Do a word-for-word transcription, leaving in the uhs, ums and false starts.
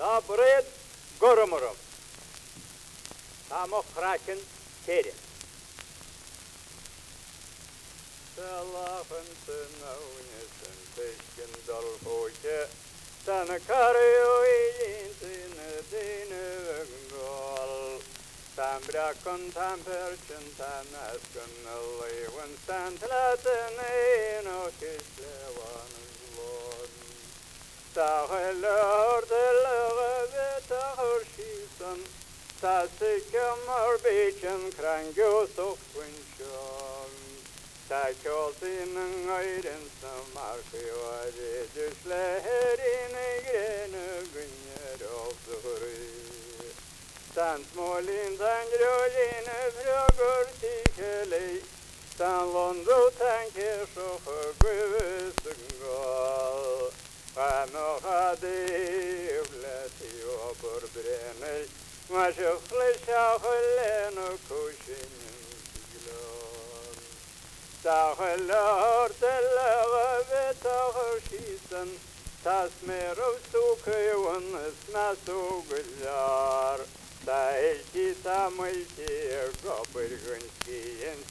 Da buraya görümürüm. Tamok kraken terin. Salafın sınavnesin teşkin dal hoca. Sana karıyor iyintini dini gol. Sen bırakın tam perçin tam eskın alıyvın. Sen tlatın o kişlevanın lon. Sağılır dılığı ve tağırşisin. Sası kömür biçin krangı sokunçun. Takılsının ayrınsın markıvarı. Düşlerini greni günyer olduğru. Sen smolin tangrolini frögur tikeli. Sen londu tanke şoku güvüsün gol. Kamuhadi uvletiyor burbrenel. Maşıklı şahılını kuşinin siglon. Sağılır dılığı ve tağırşisin. Tasmerov sukuyun ısma sugular. Sailki samılki gobırgınskiyin